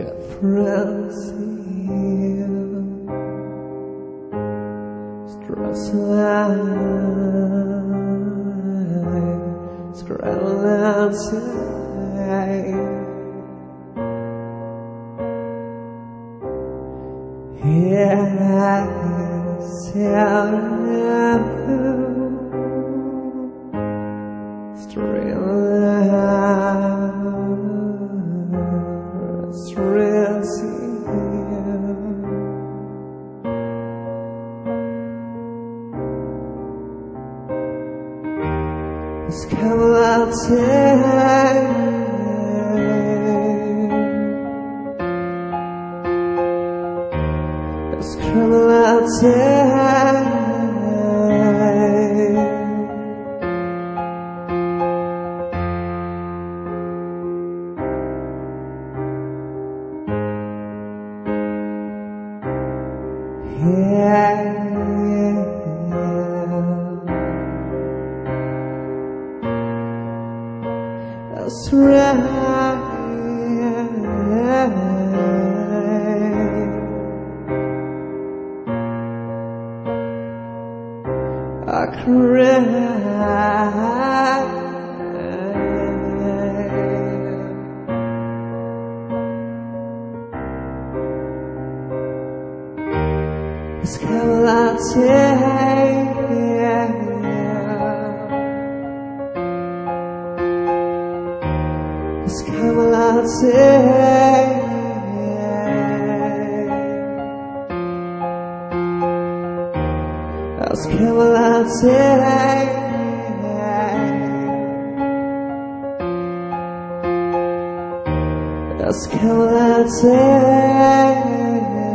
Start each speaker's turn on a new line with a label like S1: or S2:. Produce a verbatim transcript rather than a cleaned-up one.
S1: got friends here, stress line, scramble outside. Yes, yeah, straight line, stress here. It's come outside. It's come outside. Yeah, that's right. I cried. It's come outside. It's come outside. It's come outside. It's come outside.